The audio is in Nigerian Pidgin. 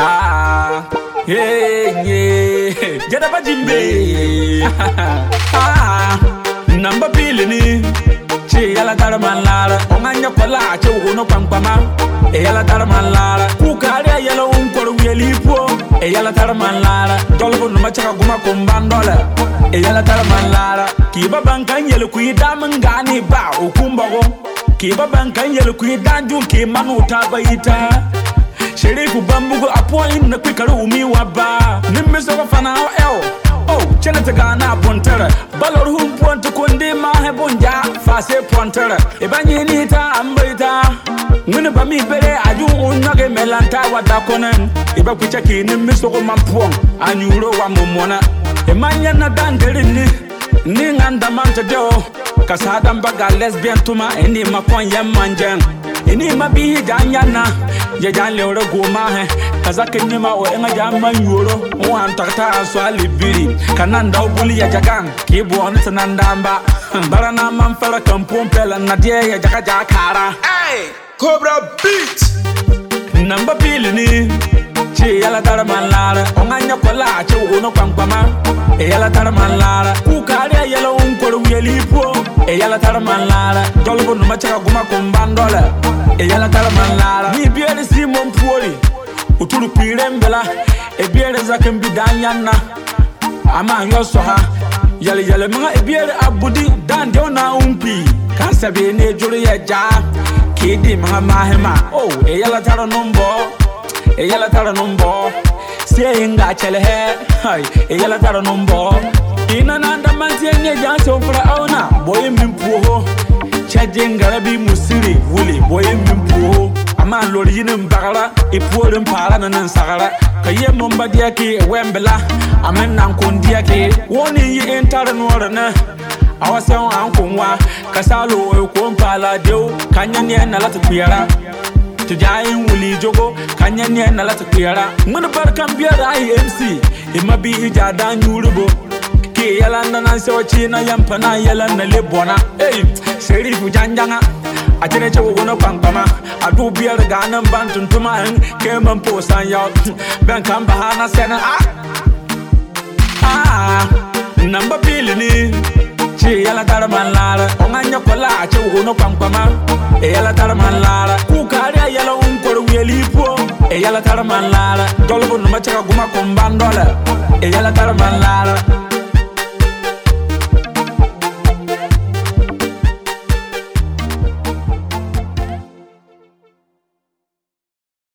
Ah, yeah, yeah. Get up a Jimbe. Ah, number Billini. Che yala taraman lara. Omanya kola, che uno pampama. E yala taraman lara. Kukaria yala unkoro wielipo. E yala taraman lara. Tolbo no macha guma kombandola. E yala taraman lara. Kiba bankan yelu kuida mangani ba ukumbago. Kiba bankan yelu kuida junki manu tabaita. Sherifu bambugo apoin na kwikara umi waba. Nimmiso fana oh, chenete gana pontera. Balor hum ponte konde ma hebonja fase pontera. Ebanyi nita ambaita. Ngune bami bere aju unyage melanta wada konen. Eba kuchaki nimmiso ko mampong anyuro wa momona. Emanya na dandere ni nganda mante deo. Kasada mbaga lesbian tuma eni makon yemmanjeng. Ini mabi janyana ya janle ora goma he kaza kenyima o enga jamma yoro o an takta aswali biri kananda obuli ya jagan ki bo on tanandamba barana man fara kampon pela na die ya jaka jakara Hey, Cobra Beat. namba bilini che yala taraman lara onganya kola che uno kwampama e yala taraman lara ku kare yala unkoro wielipo e yala taraman lara dolbo no macha guma kombandola e yala taraman lara ni biere simon puori uturu pirembela e biere zakem bidanyana ama yosoha yale mga e biere abudi dan deona umpi kasabe ne juru ya ja kidi mga mahema oh e yala tara nombo e yala tara nombo senga chele he e yala tara nombo ina nanda mantienye janso fra auna boy mimpuho chajengara bi musiri wuli boy mimpuho ama lori yinin bagara e puorin para nan sagara kaye momba diaki wembela amen nan kondia ke woni yi entara nora na awasan ankunwa kasalo e kompala deu kanyane na latu kuyara tujayin wuli jogo kanyane na latu kuyara mun barkan biya da IMC imabi ijada nyurubo ke yalanda nan sewachi na yampana yalanda lebona sherifu janjanga ajere che wono pampama adu biya ga nan bantuntuma ke man posan ya ben kan bahana sena namba bilini che yala taraman lara onganya kola che wono pampama e yala taraman lara ku kare yala unkoro wielipo e yala taraman lara dolbo no macha guma kombandola e yala taraman lara